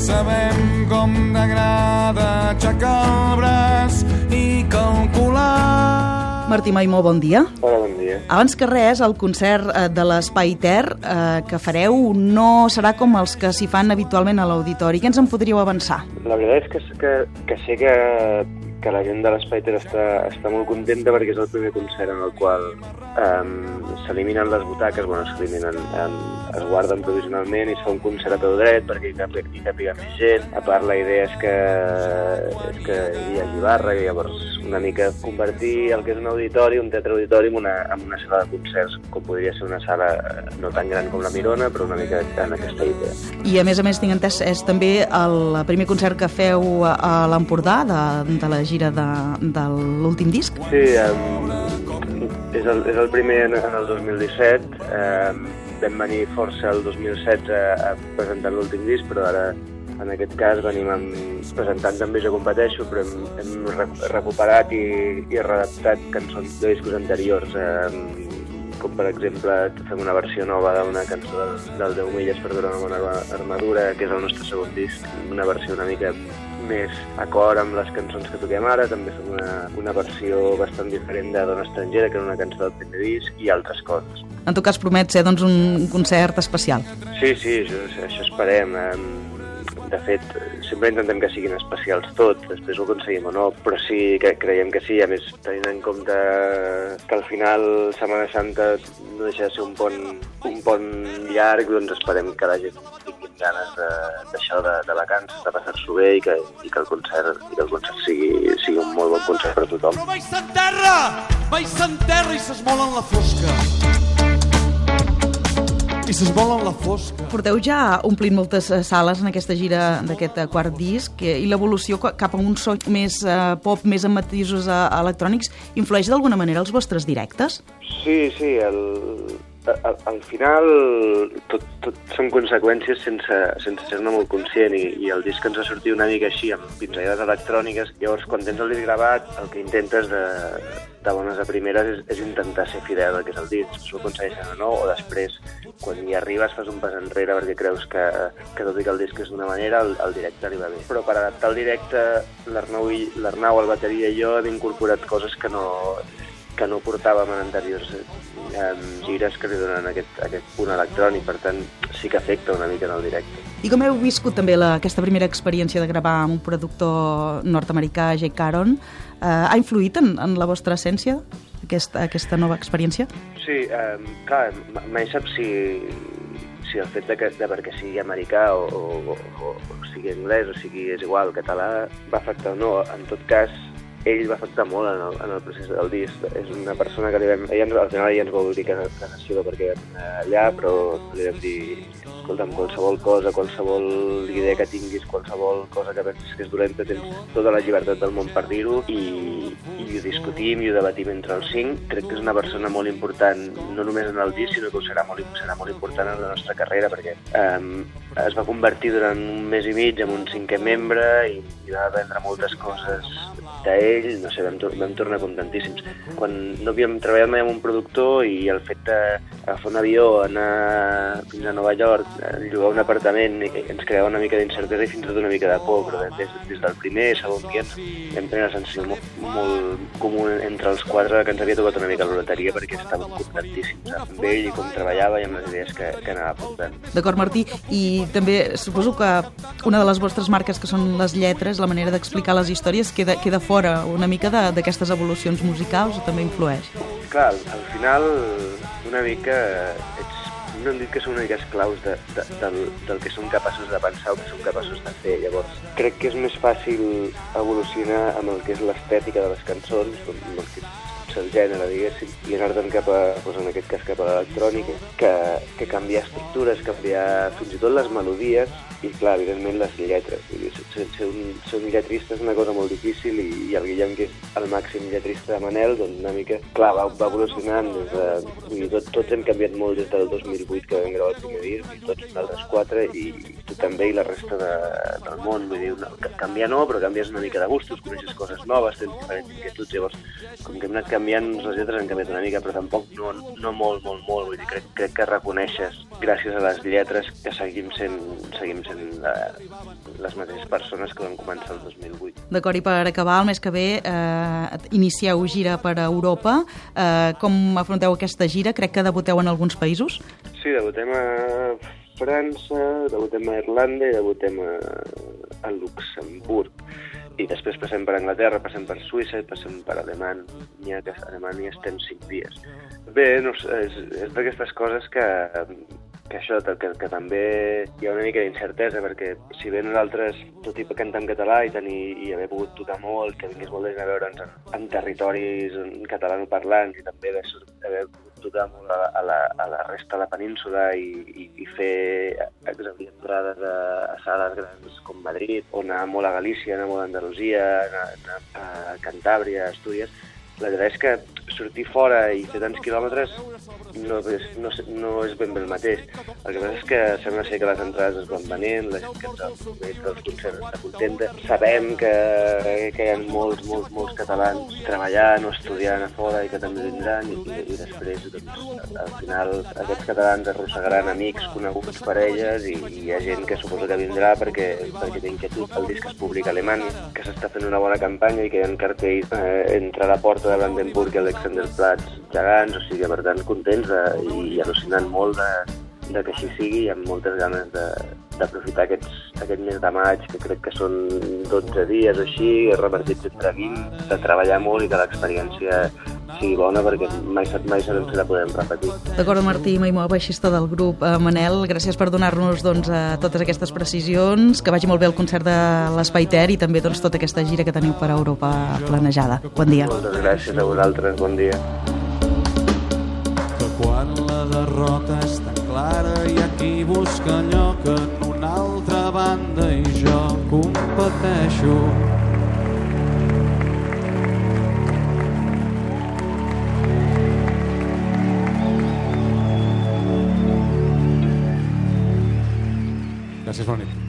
sabem com t'agrada aixecar el braç i calcular. Martí Maimó, bon dia. Hola, bon dia. Abans que res, el concert de l'Espai Ter que fareu no serà com els que s'hi fan habitualment a l'auditori. Què ens en podríeu avançar? La veritat és que sé que la gent de l'Espai Ter està molt contenta perquè és el primer concert en el qual s'eliminen les butaques, es guarden provisionalment i es fa un concert a peu dret perquè hi càpiga més gent. A part, la idea és que hi hagi barra, i llavors una mica convertir el que és un auditori, un teatre auditori, en una sala de concerts, com podria ser una sala no tan gran com la Mirona, però una mica en aquesta idea. I a més, tinc entès, és també el primer concert que feu a l'Empordà de la gira de l'últim disc? Sí, és el primer en el 2017. Vam venir força el 2016 a presentar l'últim disc, però ara en aquest cas venim presentant també Jo competeixo, però hem recuperat i readaptat cançons de discos anteriors, com per exemple fem una versió nova d'una cançó del 10 milles per veure una bona armadura, que és el nostre segon disc, una versió una mica més acord amb les cançons que toquem ara. També fem una versió bastant diferent de Dona estrangera, que era una cançó del primer disc, i altres coses. En tot cas, promet ser doncs, un concert especial. Sí, això esperem. De fet, sempre intentem que siguin especials tots, després ho aconseguim o no, però sí que creiem que sí. A més, tenint en compte que al final Setmana Santa no deixa de ser un pont llarg, doncs esperem que la gent tingui ganes d'això, de vacances, de passar-s'ho bé i que el concert sigui un molt bon concert per a tothom. Però mai s'enterra i s'esmola en la fosca. I s'esmola en la fosca. Porteu ja omplint moltes sales en aquesta gira d'aquest quart disc, i l'evolució cap a un so més pop, més amb matisos electrònics, influeix d'alguna manera els vostres directes? Sí, al final tot són conseqüències sense ser-ne molt conscient, i el disc ens va sortir una mica així, amb pinzellades electròniques. Llavors, quan tens el disc gravat, el que intentes de bones a primeres és intentar ser fidel al que és el disc. Si ho aconsegueixen o no, o després, quan hi arribes, fas un pas enrere perquè creus que tot i que el disc és d'una manera, el directe li va bé. Però per adaptar el directe, l'Arnau, el bateria i jo hem incorporat coses que no portàvem en anteriors gires que li donen aquest punt electrònic, per tant sí que afecta una mica en el directe. I com heu viscut també aquesta primera experiència de gravar amb un productor nord-americà, Jake Caron? Ha influït en la vostra essència aquesta nova experiència? Sí, clar, mai saps si el fet de perquè sigui americà o sigui anglès o sigui és igual, català, va afectar o no. En tot cas, ell va afectar molt en el procés del disc. És una persona que al final ella ens va obrir casa seva perquè vam allà, però li vam dir, escolta'm, qualsevol idea que tinguis, qualsevol cosa que pensis que és dolenta, tens tota la llibertat del món per dir-ho, i ho discutim i ho debatim entre els 5. Crec que és una persona molt important, no només en el disc, sinó que serà molt important en la nostra carrera, perquè es va convertir durant un mes i mig en un 5è membre i va aprendre moltes coses d'ell. No sé, vam tornar contentíssims. Quan no havíem treballat mai amb un productor, i el fet d'agafar un avió, anar fins a Nova York, llogar un apartament, ens creava una mica d'incertesa i fins i tot una mica de por, però des del primer i segon dia vam tenir una sensació molt comú entre els 4, que ens havia tocat una mica la loteria, perquè estàvem contentíssims amb ell i com treballava i amb les idees que anava portant. D'acord, Martí, i també suposo que una de les vostres marques, que són les lletres, la manera d'explicar les històries, queda fora una mica d'aquestes evolucions musicals, o també influeix? Clar, al final una mica no hem dit que són una mica esclaus del que som capaços de pensar o que som capaços de fer. Llavors, crec que és més fàcil evolucionar amb el que és l'estètica de les cançons, amb el que és el gènere, diguéssim, i anar-te'n en aquest cas cap a l'electrònica, que canviar estructures, canviar fins i tot les melodies, i clar, evidentment les lletres. Ser un lletrista és una cosa molt difícil, i el Guillem, que és el màxim lletrista de Manel, doncs una mica, clar, va evolucionant tots hem canviat molt des del 2008 que vam gravar el primer disc, i tots nosaltres 4, i tu també, i la resta del món. Vull dir, canviar no, però canvies una mica de gustos, coneixes coses noves, tens diferents inquietuds. Llavors, com que hem anat canviant, les lletres han canviat una mica, però tampoc no molt. Vull dir, crec que reconeixes gràcies a les lletres que seguim sent les mateixes persones que vam començar el 2008. D'acord, i per acabar, el mes que ve inicieu gira per Europa. Com afronteu aquesta gira? Crec que debuteu en alguns països. Sí, debutem a França, debutem a Irlanda i debutem a Luxemburg. I després passem per Anglaterra, passem per Suïssa i passem per Alemanya, que a Alemanya estem 5 dies. Bé, no, és d'aquestes coses que que també hi ha una mica d'incertesa, perquè si bé nosaltres, tot i cantar en català i haver pogut tocar molt, que vingués molt de gent a veure'ns en territoris catalanoparlants i també haver pogut tocar molt a la resta de la península i fer exaurir entrades a sales grans com Madrid, o anar molt a Galícia, anar molt a Andalusia, anar a Cantàbria, a Astúries. La veritat és que sortir fora i fer tants quilòmetres no és ben bé el mateix. El que passa és que sembla ser que les entrades es van venent, la gent que els concerts està contenta. Sabem que hi ha molts catalans treballant o estudiant a fora i que també vindran i després, doncs, al final, aquests catalans arrossegaran amics, coneguts, parelles i hi ha gent que suposo que vindrà perquè té inquietud. El disc es publica a Alemanya, que s'està fent una bona campanya i que hi ha cartells entre la porta de Brandenburg i Alexanderplatz gegants, o sigui, per tant, contents i al·lucinant molt de que així sigui i amb moltes ganes d'aprofitar aquest mes de maig, que crec que són 12 dies o així, repartits entre 20, de treballar molt i que l'experiència sigui bona, perquè mai sabem si la podem repetir. D'acord, Martí Maimó, baixista del grup. Manel, gràcies per donar-nos totes aquestes precisions, que vagi molt bé el concert de l'Espai Ter i també tota aquesta gira que teniu per Europa planejada. Bon dia. Moltes gràcies a vosaltres, bon dia. Que quan la derrota és tan clara hi ha qui busca lloc en una altra banda i jo competeixo. Gràcies, bona nit.